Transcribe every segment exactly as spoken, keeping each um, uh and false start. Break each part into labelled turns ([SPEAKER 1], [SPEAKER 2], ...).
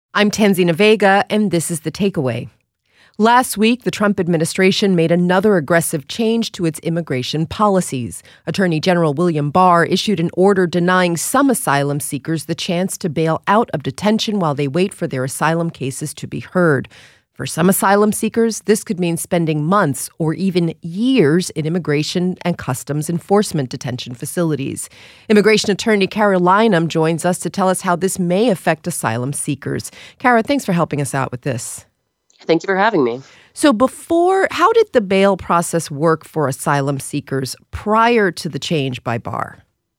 [SPEAKER 1] I'm Tanzina Vega, and this is The Takeaway. Last week, the Trump administration made another aggressive change to its immigration policies. Attorney General William Barr issued an order denying some asylum seekers the chance to bail out of detention while they wait for their asylum cases to be heard. For some asylum seekers, this could mean spending months or even years in immigration and customs enforcement detention facilities. Immigration attorney Kara Lynham joins us to tell us how this may affect asylum seekers. Kara, thanks for helping us out with this.
[SPEAKER 2] Thank you for having me.
[SPEAKER 1] So before, how did the bail process work for asylum seekers prior to the change by Barr?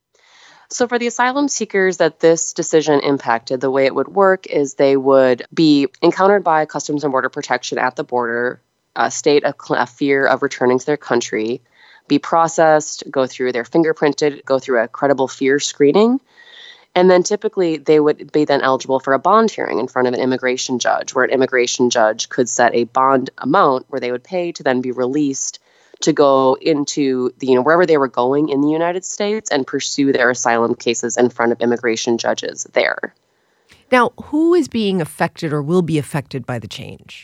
[SPEAKER 2] So for the asylum seekers that this decision impacted, the way it would work is they would be encountered by Customs and Border Protection at the border, uh, state a, a fear of returning to their country, be processed, go through their fingerprinted, go through a credible fear screening. And then typically they would be then eligible for a bond hearing in front of an immigration judge, where an immigration judge could set a bond amount where they would pay to then be released to go into the, you know, wherever they were going in the United States and pursue their asylum cases in front of immigration judges there.
[SPEAKER 1] Now, who is being affected or will be affected by the change?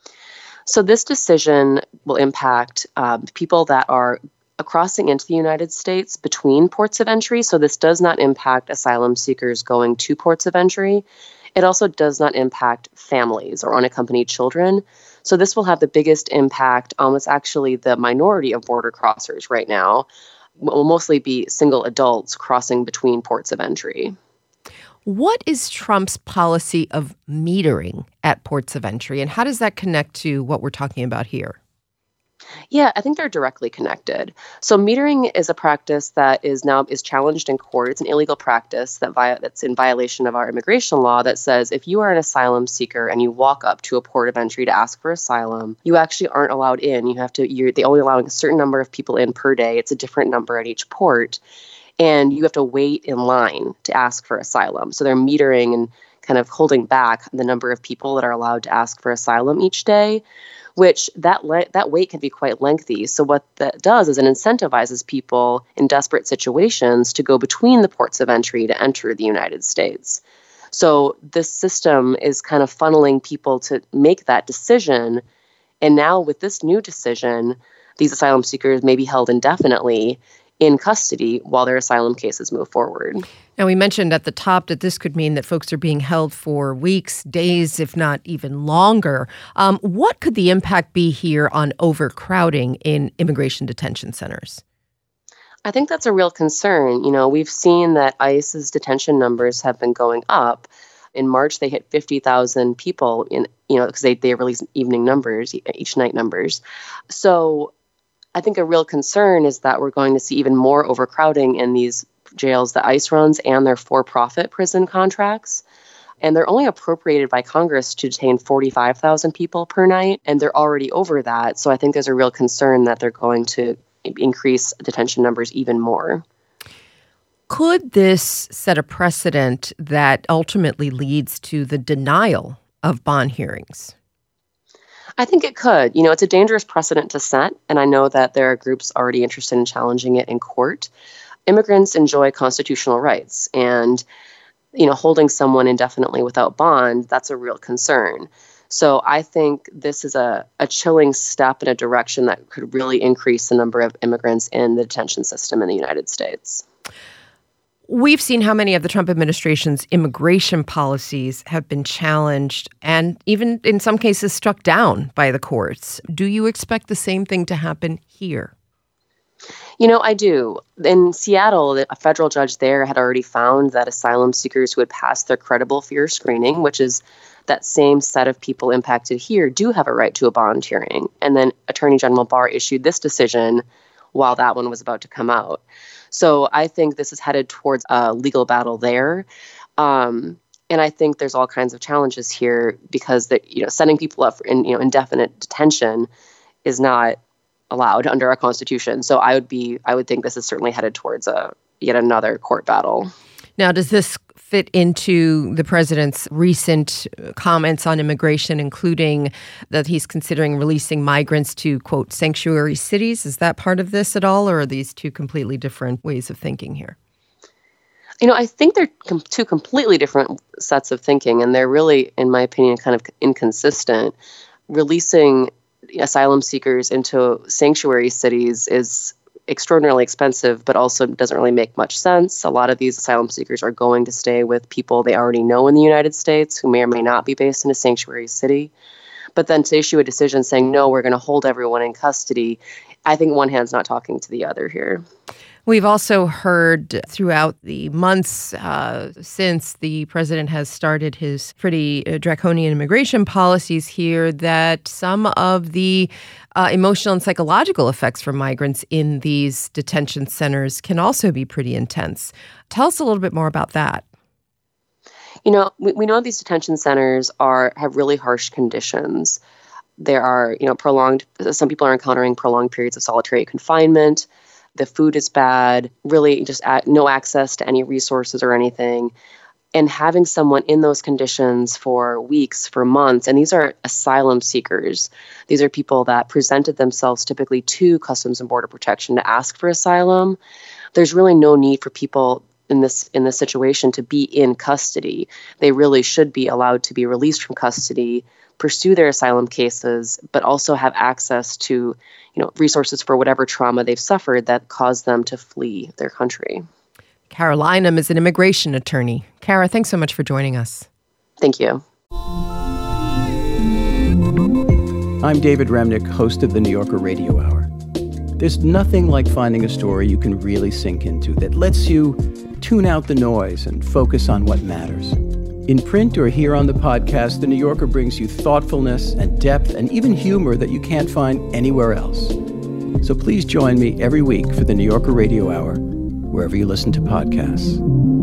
[SPEAKER 2] So this decision will impact um, people that are crossing into the United States between ports of entry. So this does not impact asylum seekers going to ports of entry. It also does not impact families or unaccompanied children. So this will have the biggest impact on what's actually the minority of border crossers right now. It will mostly be single adults crossing between ports of entry.
[SPEAKER 1] What is Trump's policy of metering at ports of entry, and how does that connect to what we're talking about here?
[SPEAKER 2] Yeah, I think they're directly connected. So metering is a practice that is now is challenged in court. It's an illegal practice that via, that's in violation of our immigration law that says if you are an asylum seeker and you walk up to a port of entry to ask for asylum, you actually aren't allowed in. You have to. You're they only allowing a certain number of people in per day. It's a different number at each port, and you have to wait in line to ask for asylum. So they're metering and kind of holding back the number of people that are allowed to ask for asylum each day, which that le- that wait can be quite lengthy. So what that does is it incentivizes people in desperate situations to go between the ports of entry to enter the United States. So this system is kind of funneling people to make that decision. And now with this new decision, these asylum seekers may be held indefinitely in custody while their asylum cases move forward.
[SPEAKER 1] Now, we mentioned at the top that this could mean that folks are being held for weeks, days, if not even longer. Um, what could the impact be here on overcrowding in immigration detention centers?
[SPEAKER 2] I think that's a real concern. You know, we've seen that ICE's detention numbers have been going up. In March, they hit fifty thousand people in, you know, because they, they release evening numbers, each night numbers. So I think a real concern is that we're going to see even more overcrowding in these jails that ICE runs and their for-profit prison contracts. And they're only appropriated by Congress to detain forty-five thousand people per night, and they're already over that. So I think there's a real concern that they're going to increase detention numbers even more.
[SPEAKER 1] Could this set a precedent that ultimately leads to the denial of bond hearings?
[SPEAKER 2] I think it could. You know, it's a dangerous precedent to set, and I know that there are groups already interested in challenging it in court. Immigrants enjoy constitutional rights, and, you know, holding someone indefinitely without bond, that's a real concern. So I think this is a, a chilling step in a direction that could really increase the number of immigrants in the detention system in the United States.
[SPEAKER 1] We've seen how many of the Trump administration's immigration policies have been challenged and even in some cases struck down by the courts. Do you expect the same thing to happen here?
[SPEAKER 2] You know, I do. In Seattle, a federal judge there had already found that asylum seekers who had passed their credible fear screening, which is that same set of people impacted here, do have a right to a bond hearing. And then Attorney General Barr issued this decision while that one was about to come out. So I think this is headed towards a legal battle there. Um, and I think there's all kinds of challenges here because that, you know, sending people up for in, you know, indefinite detention is not allowed under our Constitution. So I would be, I would think this is certainly headed towards a yet another court battle.
[SPEAKER 1] Now, does this fit into the president's recent comments on immigration, including that he's considering releasing migrants to, quote, sanctuary cities? Is that part of this at all, or are these two completely different ways of thinking here?
[SPEAKER 2] You know, I think they're com- two completely different sets of thinking, and they're really, in my opinion, kind of inconsistent. Releasing asylum seekers into sanctuary cities is extraordinarily expensive, but also doesn't really make much sense. A lot of these asylum seekers are going to stay with people they already know in the United States who may or may not be based in a sanctuary city. But then to issue a decision saying, no, we're going to hold everyone in custody, I think one hand's not talking to the other here.
[SPEAKER 1] We've also heard throughout the months uh, since the president has started his pretty uh, draconian immigration policies here that some of the uh, emotional and psychological effects for migrants in these detention centers can also be pretty intense. Tell us a little bit more about that.
[SPEAKER 2] You know, we, we know these detention centers are have really harsh conditions. There are, you know, prolonged, some people are encountering prolonged periods of solitary confinement. The food is bad, really just at, no access to any resources or anything. And having someone in those conditions for weeks, for months, and these are asylum seekers. These are people that presented themselves typically to Customs and Border Protection to ask for asylum. There's really no need for people in this in this situation to be in custody. They really should be allowed to be released from custody, pursue their asylum cases, but also have access to, you know, resources for whatever trauma they've suffered that caused them to flee their country.
[SPEAKER 1] Kara Lynham is an immigration attorney. Kara, thanks so much for joining us.
[SPEAKER 2] Thank you.
[SPEAKER 3] I'm David Remnick, host of the New Yorker Radio Hour. There's nothing like finding a story you can really sink into that lets you tune out the noise and focus on what matters. In print or here on the podcast, The New Yorker brings you thoughtfulness and depth and even humor that you can't find anywhere else. So please join me every week for The New Yorker Radio Hour, wherever you listen to podcasts.